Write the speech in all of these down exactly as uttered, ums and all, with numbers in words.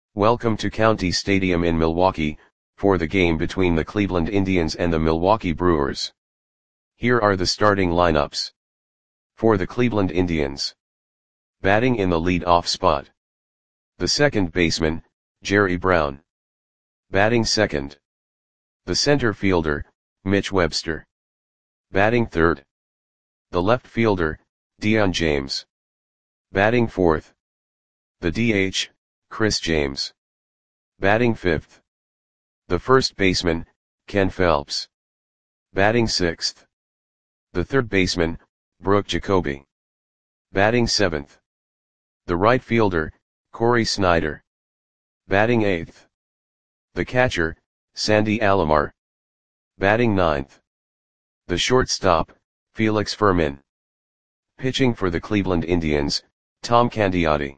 Welcome to County Stadium in Milwaukee, for the game between the Cleveland Indians and the Milwaukee Brewers. Here are the starting lineups. For the Cleveland Indians. Batting in the lead-off spot. The second baseman, Jerry Brown. Batting second. The center fielder, Mitch Webster. Batting third. The left fielder, Dion James. Batting fourth. The D H, Chris James. Batting fifth. The first baseman, Ken Phelps. Batting sixth. The third baseman, Brooke Jacoby. Batting seventh. The right fielder, Corey Snyder. Batting eighth. The catcher, Sandy Alomar. Batting ninth. The shortstop, Felix Fermin. Pitching for the Cleveland Indians, Tom Candiotti.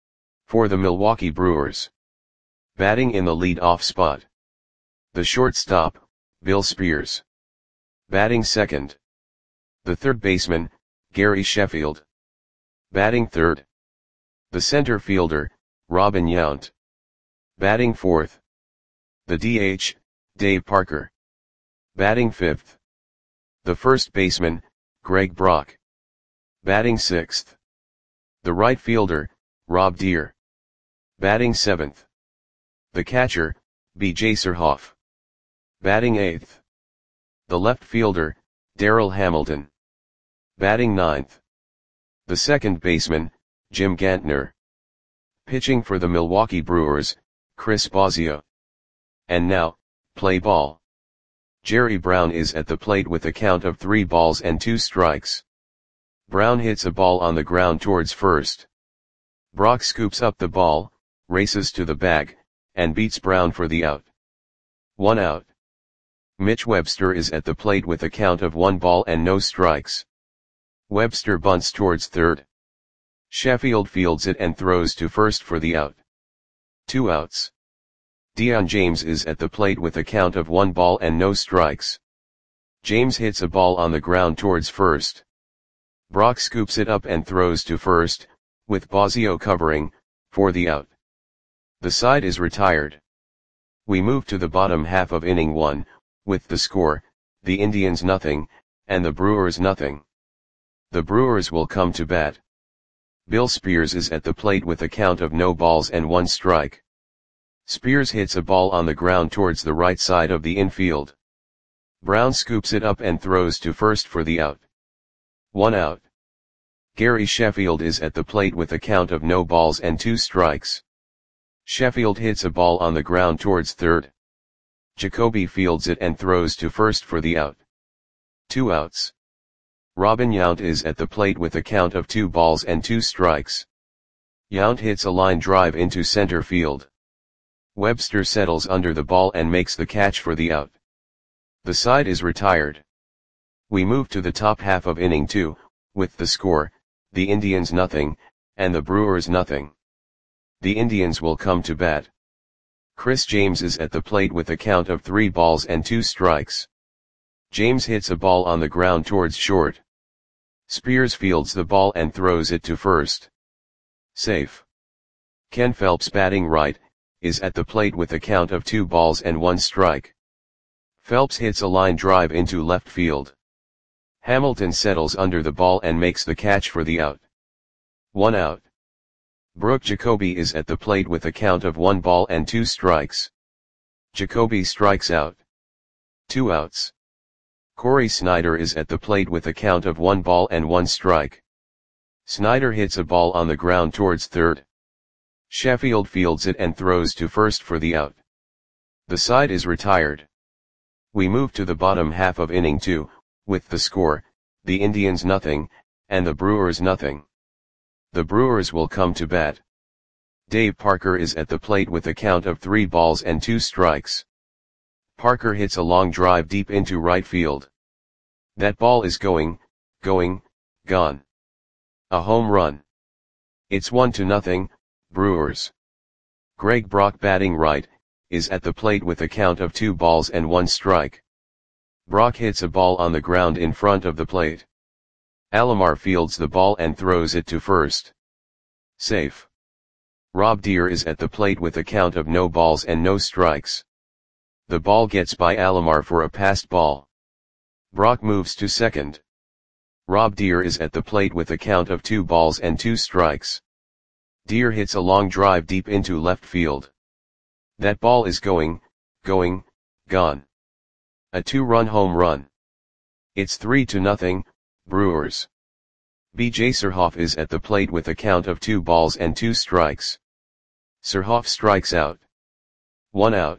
For the Milwaukee Brewers. Batting in the lead-off spot. The shortstop, Bill Spears. Batting second. The third baseman, Gary Sheffield. Batting third. The center fielder, Robin Yount. Batting fourth. The D H, Dave Parker. Batting fifth. The first baseman, Greg Brock. Batting sixth. The right fielder, Rob Deere. Batting seventh. The catcher, B J Surhoff. Batting eighth. The left fielder, Darryl Hamilton. Batting ninth. The second baseman, Jim Gantner. Pitching for the Milwaukee Brewers, Chris Bosio. And now, play ball. Jerry Brown is at the plate with a count of three balls and two strikes. Brown hits a ball on the ground towards first. Brock scoops up the ball, races to the bag, and beats Brown for the out. One out. Mitch Webster is at the plate with a count of one ball and no strikes. Webster bunts towards third. Sheffield fields it and throws to first for the out. Two outs. Dion James is at the plate with a count of one ball and no strikes. James hits a ball on the ground towards first. Brock scoops it up and throws to first, with Bosio covering, for the out. The side is retired. We move to the bottom half of inning one, with the score, the Indians nothing, and the Brewers nothing. The Brewers will come to bat. Bill Spears is at the plate with a count of no balls and one strike. Spears hits a ball on the ground towards the right side of the infield. Brown scoops it up and throws to first for the out. One out. Gary Sheffield is at the plate with a count of no balls and two strikes. Sheffield hits a ball on the ground towards third. Jacoby fields it and throws to first for the out. Two outs. Robin Yount is at the plate with a count of two balls and two strikes. Yount hits a line drive into center field. Webster settles under the ball and makes the catch for the out. The side is retired. We move to the top half of inning two, with the score, the Indians nothing, and the Brewers nothing. The Indians will come to bat. Chris James is at the plate with a count of three balls and two strikes. James hits a ball on the ground towards short. Spears fields the ball and throws it to first. Safe. Ken Phelps, batting right, is at the plate with a count of two balls and one strike. Phelps hits a line drive into left field. Hamilton settles under the ball and makes the catch for the out. One out. Brooke Jacoby is at the plate with a count of one ball and two strikes. Jacoby strikes out. Two outs. Corey Snyder is at the plate with a count of one ball and one strike. Snyder hits a ball on the ground towards third. Sheffield fields it and throws to first for the out. The side is retired. We move to the bottom half of inning two, with the score, the Indians nothing, and the Brewers nothing. The Brewers will come to bat. Dave Parker is at the plate with a count of three balls and two strikes. Parker hits a long drive deep into right field. That ball is going, going, gone. A home run. It's one to nothing, Brewers. Greg Brock, batting right, is at the plate with a count of two balls and one strike. Brock hits a ball on the ground in front of the plate. Alomar fields the ball and throws it to first. Safe. Rob Deer is at the plate with a count of no balls and no strikes. The ball gets by Alomar for a passed ball. Brock moves to second. Rob Deer is at the plate with a count of two balls and two strikes. Deer hits a long drive deep into left field. That ball is going, going, gone. A two-run home run. It's three to nothing, Brewers. B J Surhoff is at the plate with a count of two balls and two strikes. Surhoff strikes out. One out.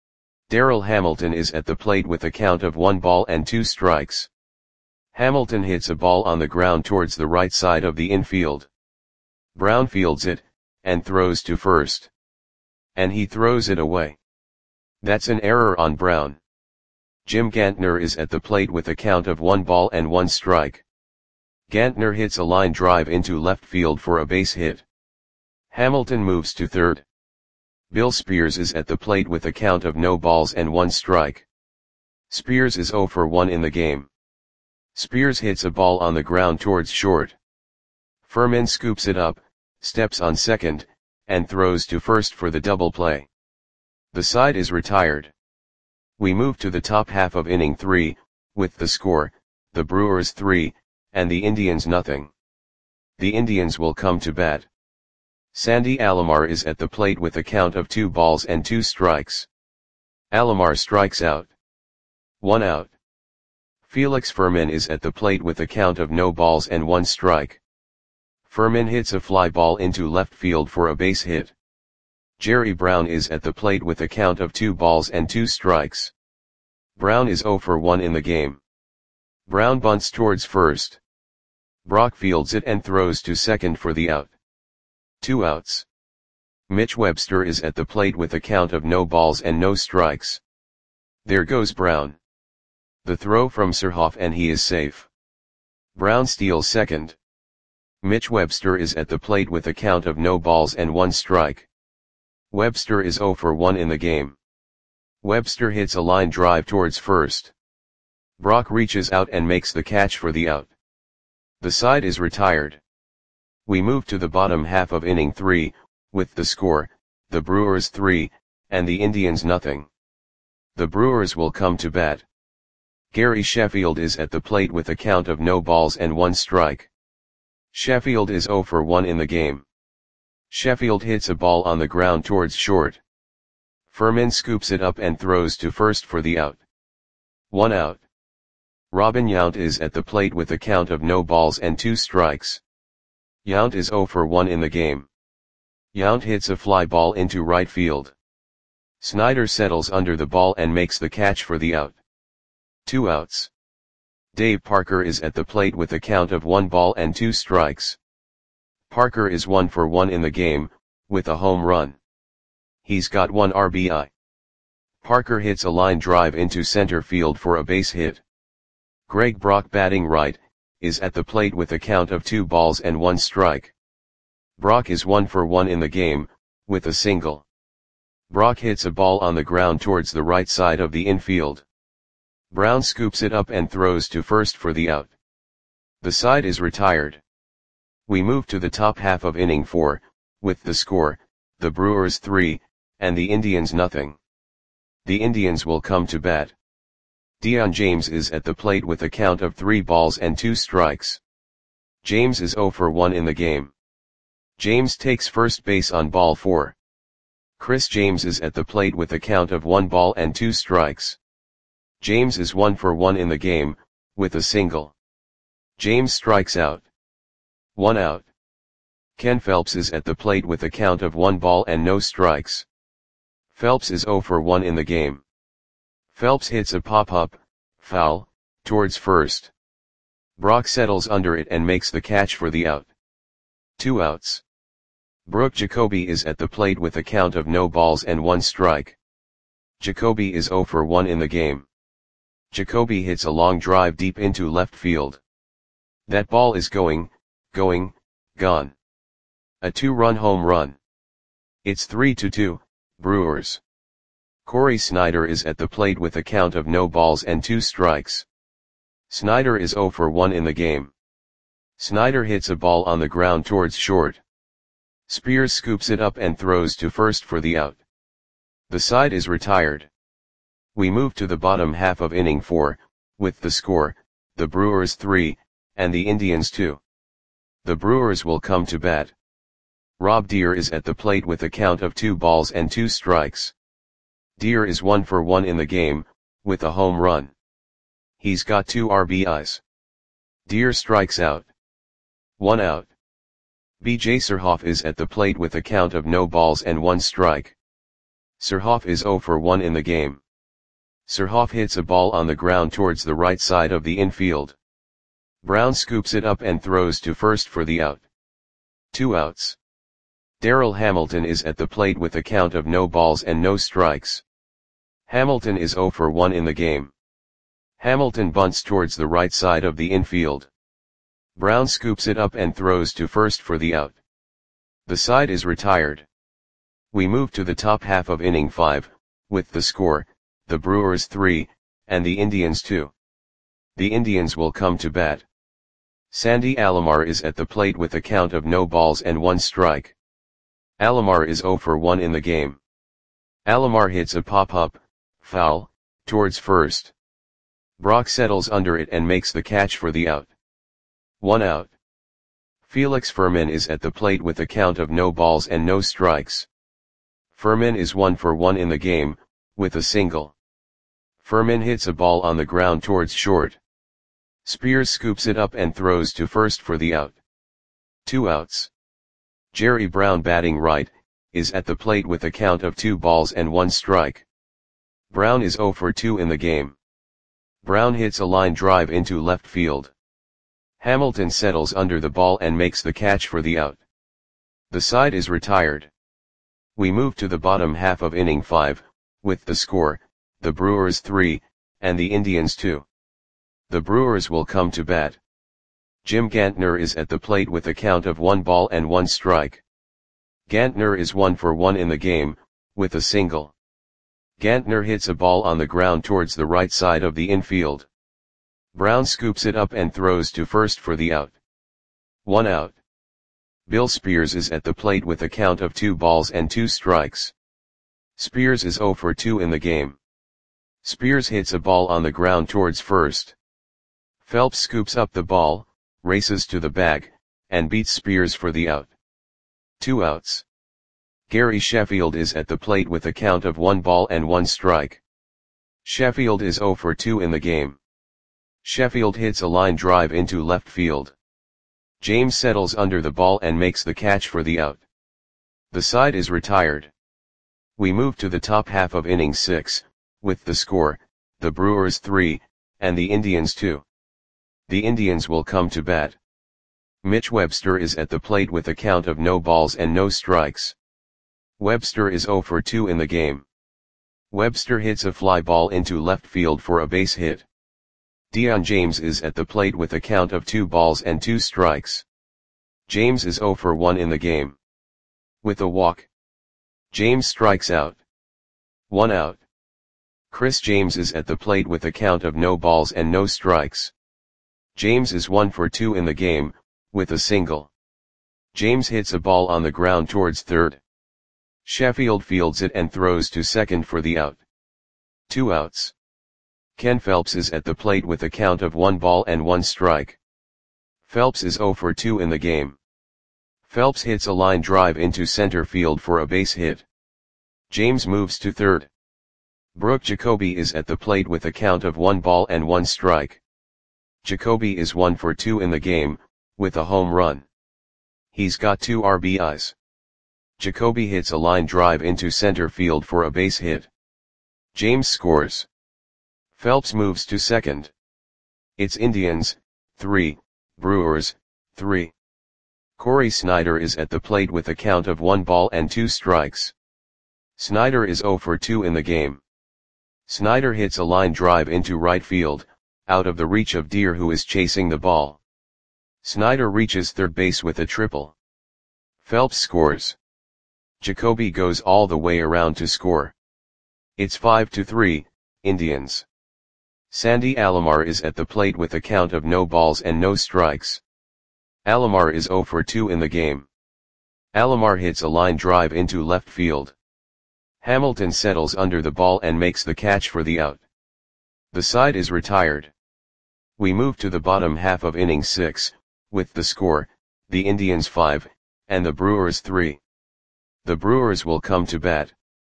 Darryl Hamilton is at the plate with a count of one ball and two strikes. Hamilton hits a ball on the ground towards the right side of the infield. Brown fields it, and throws to first. And he throws it away. That's an error on Brown. Jim Gantner is at the plate with a count of one ball and one strike. Gantner hits a line drive into left field for a base hit. Hamilton moves to third. Bill Spears is at the plate with a count of no balls and one strike. Spears is oh for one in the game. Spears hits a ball on the ground towards short. Furman scoops it up, steps on second, and throws to first for the double play. The side is retired. We move to the top half of inning three, with the score, the Brewers three, and the Indians nothing. The Indians will come to bat. Sandy Alomar is at the plate with a count of two balls and two strikes. Alomar strikes out. One out. Felix Furman is at the plate with a count of no balls and one strike. Furman hits a fly ball into left field for a base hit. Jerry Brown is at the plate with a count of two balls and two strikes. Brown is oh for one in the game. Brown bunts towards first. Brock fields it and throws to second for the out. Two outs. Mitch Webster is at the plate with a count of no balls and no strikes. There goes Brown. The throw from Surhoff and he is safe. Brown steals second. Mitch Webster is at the plate with a count of no balls and one strike. Webster is oh for one in the game. Webster hits a line drive towards first. Brock reaches out and makes the catch for the out. The side is retired. We move to the bottom half of inning three, with the score, the Brewers three, and the Indians nothing. The Brewers will come to bat. Gary Sheffield is at the plate with a count of no balls and one strike. Sheffield is oh for one in the game. Sheffield hits a ball on the ground towards short. Furman scoops it up and throws to first for the out. One out. Robin Yount is at the plate with a count of no balls and two strikes. Yount is oh for one in the game. Yount hits a fly ball into right field. Snyder settles under the ball and makes the catch for the out. Two outs. Dave Parker is at the plate with a count of one ball and two strikes. Parker is one for one in the game, with a home run. He's got one R B I. Parker hits a line drive into center field for a base hit. Greg Brock, batting right, is at the plate with a count of two balls and one strike. Brock is one for one in the game, with a single. Brock hits a ball on the ground towards the right side of the infield. Brown scoops it up and throws to first for the out. The side is retired. We move to the top half of inning four, with the score, the Brewers three, and the Indians nothing. The Indians will come to bat. Dion James is at the plate with a count of three balls and two strikes. James is oh for one in the game. James takes first base on ball four. Chris James is at the plate with a count of one ball and two strikes. James is one for one in the game, with a single. James strikes out. One out. Ken Phelps is at the plate with a count of one ball and no strikes. Phelps is oh for one in the game. Phelps hits a pop-up, foul, towards first. Brock settles under it and makes the catch for the out. Two outs. Brooke Jacoby is at the plate with a count of no balls and one strike. Jacoby is oh for one in the game. Jacoby hits a long drive deep into left field. That ball is going, going, gone. A two-run home run. It's three to two, Brewers. Corey Snyder is at the plate with a count of no balls and two strikes. Snyder is oh for one in the game. Snyder hits a ball on the ground towards short. Spears scoops it up and throws to first for the out. The side is retired. We move to the bottom half of inning four, with the score, the Brewers three, and the Indians two. The Brewers will come to bat. Rob Deer is at the plate with a count of two balls and two strikes. Deer is one for one in the game, with a home run. He's got two R B Is. Deer strikes out. One out. B J Surhoff is at the plate with a count of no balls and one strike. Surhoff is zero for one in the game. Surhoff hits a ball on the ground towards the right side of the infield. Brown scoops it up and throws to first for the out. Two outs. Darryl Hamilton is at the plate with a count of no balls and no strikes. Hamilton is zero for one in the game. Hamilton bunts towards the right side of the infield. Brown scoops it up and throws to first for the out. The side is retired. We move to the top half of inning five, with the score, the Brewers three, and the Indians two. The Indians will come to bat. Sandy Alomar is at the plate with a count of no balls and one strike. Alomar is zero for one in the game. Alomar hits a pop-up, foul, towards first. Brock settles under it and makes the catch for the out. One out. Felix Fermin is at the plate with a count of no balls and no strikes. Fermin is one for one in the game, with a single. Fermin hits a ball on the ground towards short. Spears scoops it up and throws to first for the out. Two outs. Jerry Brown, batting right, is at the plate with a count of two balls and one strike. Brown is zero for two in the game. Brown hits a line drive into left field. Hamilton settles under the ball and makes the catch for the out. The side is retired. We move to the bottom half of inning five, with the score, the Brewers three, and the Indians two. The Brewers will come to bat. Jim Gantner is at the plate with a count of one ball and one strike. Gantner is one for one in the game, with a single. Gantner hits a ball on the ground towards the right side of the infield. Brown scoops it up and throws to first for the out. One out. Bill Spears is at the plate with a count of two balls and two strikes. Spears is zero for two in the game. Spears hits a ball on the ground towards first. Phelps scoops up the ball, races to the bag, and beats Spears for the out. Two outs. Gary Sheffield is at the plate with a count of one ball and one strike. Sheffield is zero for two in the game. Sheffield hits a line drive into left field. James settles under the ball and makes the catch for the out. The side is retired. We move to the top half of inning six, with the score, the Brewers three, and the Indians two. The Indians will come to bat. Mitch Webster is at the plate with a count of no balls and no strikes. Webster is zero for two in the game. Webster hits a fly ball into left field for a base hit. Dion James is at the plate with a count of two balls and two strikes. James is zero for one in the game. With a walk, James strikes out. One out. Chris James is at the plate with a count of no balls and no strikes. James is one for two in the game, with a single. James hits a ball on the ground towards third. Sheffield fields it and throws to second for the out. Two outs. Ken Phelps is at the plate with a count of one ball and one strike. Phelps is zero for two in the game. Phelps hits a line drive into center field for a base hit. James moves to third. Brooke Jacoby is at the plate with a count of one ball and one strike. Jacoby is one for two in the game, with a home run. He's got two R B Is. Jacoby hits a line drive into center field for a base hit. James scores. Phelps moves to second. It's Indians, three, Brewers, three. Corey Snyder is at the plate with a count of one ball and two strikes. Snyder is zero for two in the game. Snyder hits a line drive into right field, out of the reach of Deer, who is chasing the ball. Snyder reaches third base with a triple. Phelps scores. Jacoby goes all the way around to score. It's five to three, Indians. Sandy Alomar is at the plate with a count of no balls and no strikes. Alomar is zero for two in the game. Alomar hits a line drive into left field. Hamilton settles under the ball and makes the catch for the out. The side is retired. We move to the bottom half of inning six, with the score, the Indians five, and the Brewers three. The Brewers will come to bat.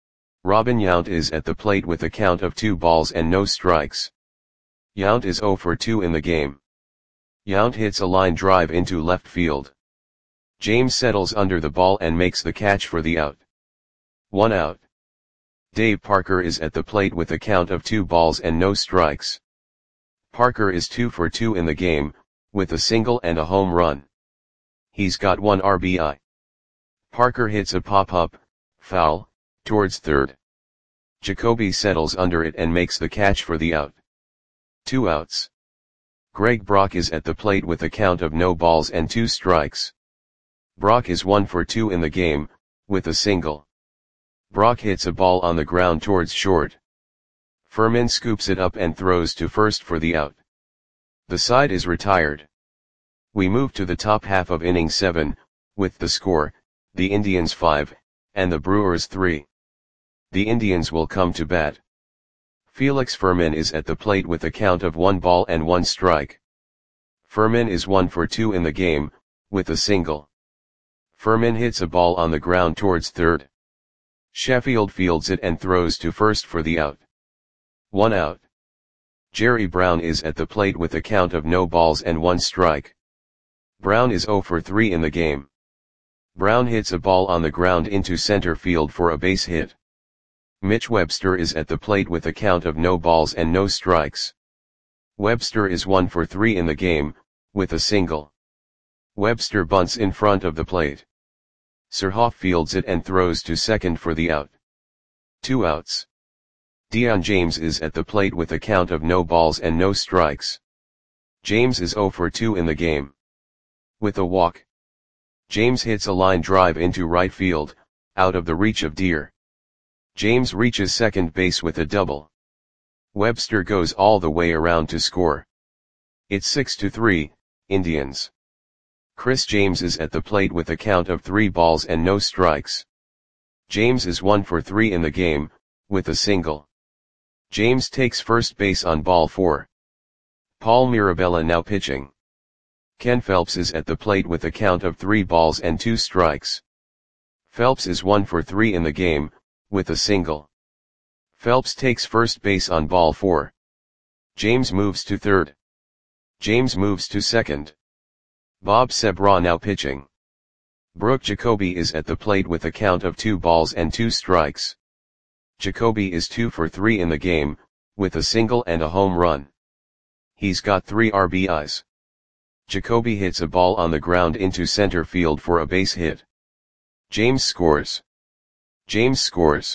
Robin Yount is at the plate with a count of two balls and no strikes. Yount is oh for two in the game. Yount hits a line drive into left field. James settles under the ball and makes the catch for the out. One out. Dave Parker is at the plate with a count of two balls and no strikes. Parker is two for two in the game, with a single and a home run. He's got one R B I. Parker hits a pop-up, foul, towards third. Jacoby settles under it and makes the catch for the out. Two outs. Greg Brock is at the plate with a count of no balls and two strikes. Brock is one for two in the game, with a single. Brock hits a ball on the ground towards short. Furman scoops it up and throws to first for the out. The side is retired. We move to the top half of inning seven, with the score, the Indians five, and the Brewers three. The Indians will come to bat. Felix Furman is at the plate with a count of one ball and one strike. Furman is one for two in the game, with a single. Furman hits a ball on the ground towards third. Sheffield fields it and throws to first for the out. One out. Jerry Brown is at the plate with a count of no balls and one strike. Brown is oh for three in the game. Brown hits a ball on the ground into center field for a base hit. Mitch Webster is at the plate with a count of no balls and no strikes. Webster is one for three in the game, with a single. Webster bunts in front of the plate. Surhoff fields it and throws to second for the out. Two outs. Dion James is at the plate with a count of no balls and no strikes. James is oh for two in the game. With a walk. James hits a line drive into right field, out of the reach of Deer. James reaches second base with a double. Webster goes all the way around to score. It's six to three, Indians. Chris James is at the plate with a count of three balls and no strikes. James is one for three in the game, with a single. James takes first base on ball four. Paul Mirabella now pitching. Ken Phelps is at the plate with a count of three balls and two strikes. Phelps is one for three in the game, with a single. Phelps takes first base on ball four. James moves to third. James moves to second. Bob Sebra now pitching. Brooke Jacoby is at the plate with a count of two balls and two strikes. Jacoby is two for three in the game, with a single and a home run. He's got three R B Is. Jacoby hits a ball on the ground into center field for a base hit. James scores. James scores.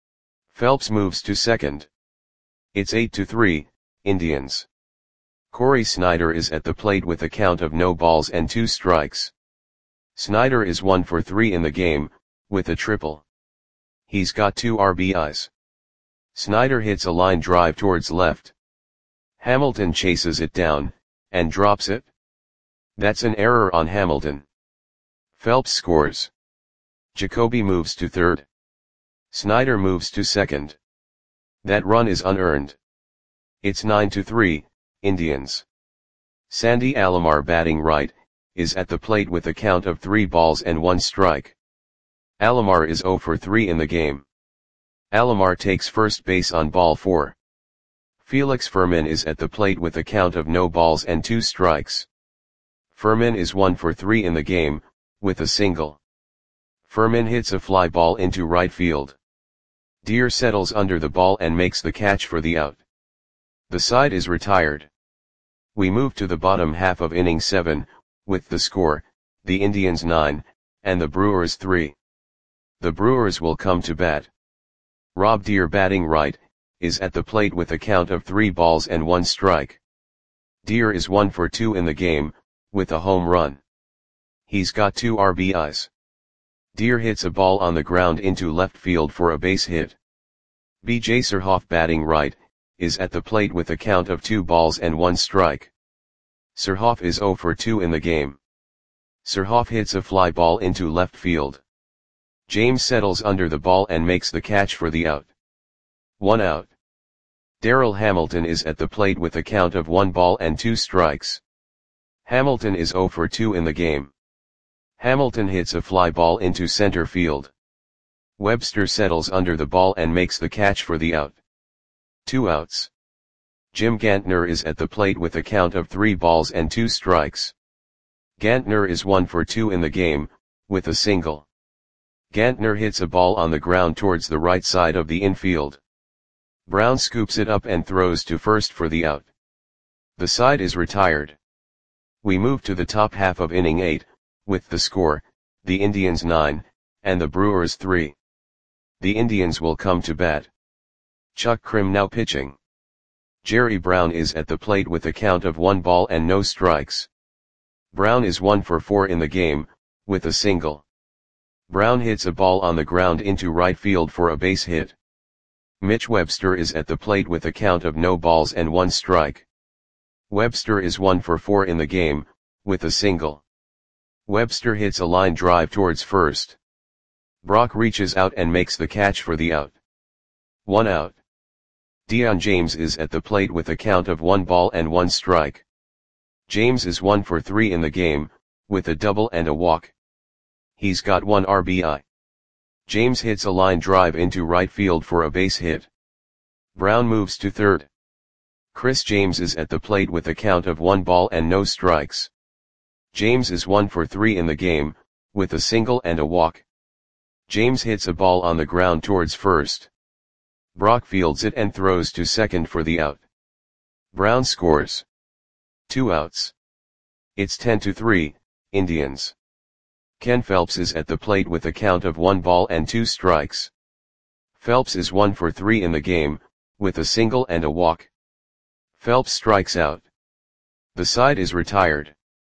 Phelps moves to second. It's eight to three, Indians. Corey Snyder is at the plate with a count of no balls and two strikes. Snyder is one for three in the game, with a triple. He's got two R B Is. Snyder hits a line drive towards left. Hamilton chases it down, and drops it. That's an error on Hamilton. Phelps scores. Jacoby moves to third. Snyder moves to second. That run is unearned. It's nine to three, Indians. Sandy Alomar batting right, is at the plate with a count of three balls and one strike. Alomar is oh for three in the game. Alomar takes first base on ball four. Felix Furman is at the plate with a count of no balls and two strikes. Furman is one for three in the game, with a single. Furman hits a fly ball into right field. Deer settles under the ball and makes the catch for the out. The side is retired. We move to the bottom half of inning seven, with the score, the Indians nine, and the Brewers three. The Brewers will come to bat. Rob Deer batting right, is at the plate with a count of three balls and one strike. Deer is one for two in the game, with a home run. He's got two R B Is. Deer hits a ball on the ground into left field for a base hit. B J Surhoff batting right, is at the plate with a count of two balls and one strike. Surhoff is oh for two in the game. Surhoff hits a fly ball into left field. James settles under the ball and makes the catch for the out. One out. Darryl Hamilton is at the plate with a count of one ball and two strikes. Hamilton is zero for two in the game. Hamilton hits a fly ball into center field. Webster settles under the ball and makes the catch for the out. Two outs. Jim Gantner is at the plate with a count of three balls and two strikes. Gantner is one for two in the game, with a single. Gantner hits a ball on the ground towards the right side of the infield. Brown scoops it up and throws to first for the out. The side is retired. We move to the top half of inning eight, with the score, the Indians nine, and the Brewers three. The Indians will come to bat. Chuck Krim now pitching. Jerry Brown is at the plate with a count of one ball and no strikes. Brown is one for four in the game, with a single. Brown hits a ball on the ground into right field for a base hit. Mitch Webster is at the plate with a count of no balls and one strike. Webster is one for four in the game, with a single. Webster hits a line drive towards first. Brock reaches out and makes the catch for the out. One out. Dion James is at the plate with a count of one ball and one strike. James is one for three in the game, with a double and a walk. He's got one R B I. James hits a line drive into right field for a base hit. Brown moves to third. Chris James is at the plate with a count of one ball and no strikes. James is one for three in the game, with a single and a walk. James hits a ball on the ground towards first. Brock fields it and throws to second for the out. Brown scores. Two outs. It's ten to three, Indians. Ken Phelps is at the plate with a count of one ball and two strikes. Phelps is one for three in the game, with a single and a walk. Phelps strikes out. The side is retired.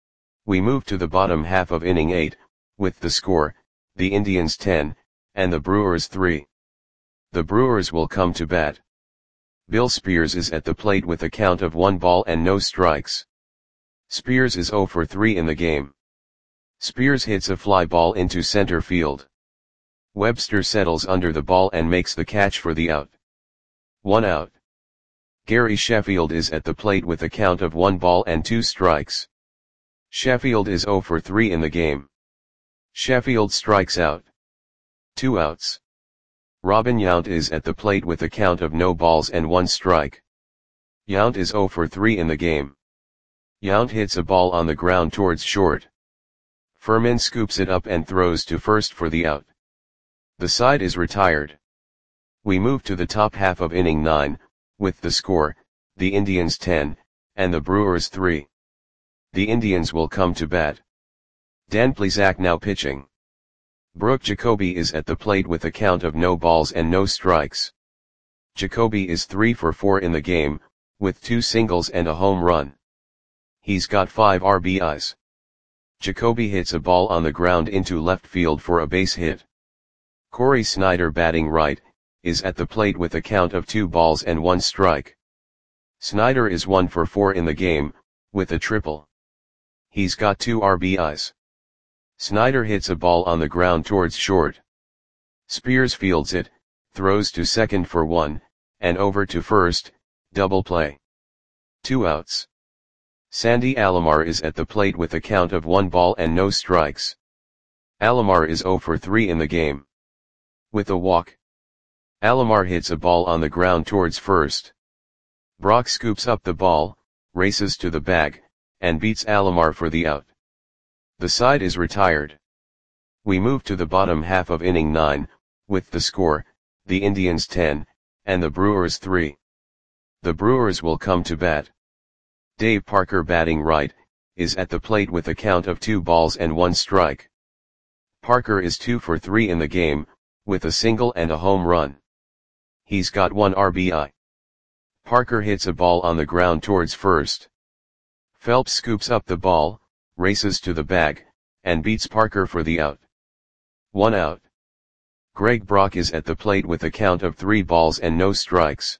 We move to the bottom half of inning eight, with the score, the Indians ten, and the Brewers three. The Brewers will come to bat. Bill Spears is at the plate with a count of one ball and no strikes. Spears is zero for three in the game. Spears hits a fly ball into center field. Webster settles under the ball and makes the catch for the out. One out. Gary Sheffield is at the plate with a count of one ball and two strikes. Sheffield is zero for three in the game. Sheffield strikes out. Two outs. Robin Yount is at the plate with a count of no balls and one strike. Yount is zero for three in the game. Yount hits a ball on the ground towards short. Furman scoops it up and throws to first for the out. The side is retired. We move to the top half of inning nine, with the score, the Indians ten, and the Brewers three. The Indians will come to bat. Dan Plesac now pitching. Brooke Jacoby is at the plate with a count of no balls and no strikes. Jacoby is three for four in the game, with two singles and a home run. He's got five R B Is. Jacoby hits a ball on the ground into left field for a base hit. Corey Snyder, batting right, is at the plate with a count of two balls and one strike. Snyder is one for four in the game, with a triple. He's got two R B Is. Snyder hits a ball on the ground towards short. Spears fields it, throws to second for one, and over to first, double play. Two outs. Sandy Alomar is at the plate with a count of one ball and no strikes. Alomar is zero for three in the game. With a walk. Alomar hits a ball on the ground towards first. Brock scoops up the ball, races to the bag, and beats Alomar for the out. The side is retired. We move to the bottom half of inning nine, with the score, the Indians ten, and the Brewers three. The Brewers will come to bat. Dave Parker, batting right, is at the plate with a count of two balls and one strike. Parker is two for three in the game, with a single and a home run. He's got one R B I. Parker hits a ball on the ground towards first. Phelps scoops up the ball, races to the bag, and beats Parker for the out. One out. Greg Brock is at the plate with a count of three balls and no strikes.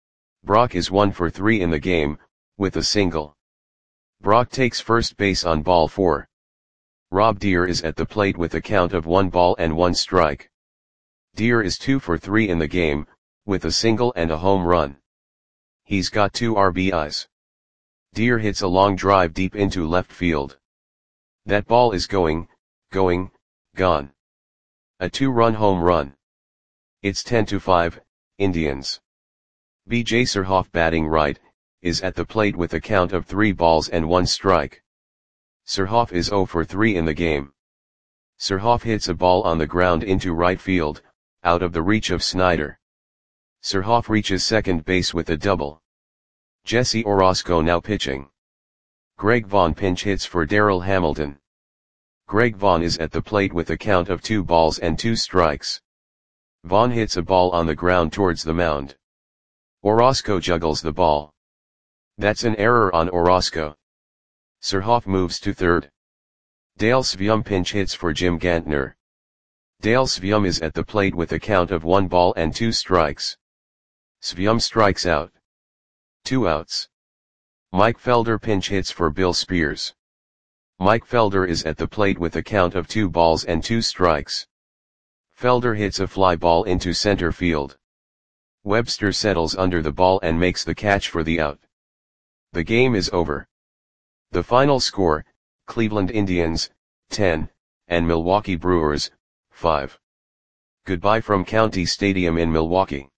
Brock is one for three in the game, with a single. Brock takes first base on ball four. Rob Deere is at the plate with a count of one ball and one strike. Deere is two for three in the game, with a single and a home run. He's got two R B Is. Deere hits a long drive deep into left field. That ball is going, going, gone. A two-run home run. It's ten to five, Indians. B J Surhoff, batting right, is at the plate with a count of three balls and one strike. Surhoff is zero for three in the game. Surhoff hits a ball on the ground into right field, out of the reach of Snyder. Surhoff reaches second base with a double. Jesse Orosco now pitching. Greg Vaughn pinch hits for Darryl Hamilton. Greg Vaughn is at the plate with a count of two balls and two strikes. Vaughn hits a ball on the ground towards the mound. Orosco juggles the ball. That's an error on Orosco. Surhoff moves to third. Dale Svium pinch hits for Jim Gantner. Dale Svium is at the plate with a count of one ball and two strikes. Svium strikes out. Two outs. Mike Felder pinch hits for Bill Spears. Mike Felder is at the plate with a count of two balls and two strikes. Felder hits a fly ball into center field. Webster settles under the ball and makes the catch for the out. The game is over. The final score, Cleveland Indians, ten, and Milwaukee Brewers, five. Goodbye from County Stadium in Milwaukee.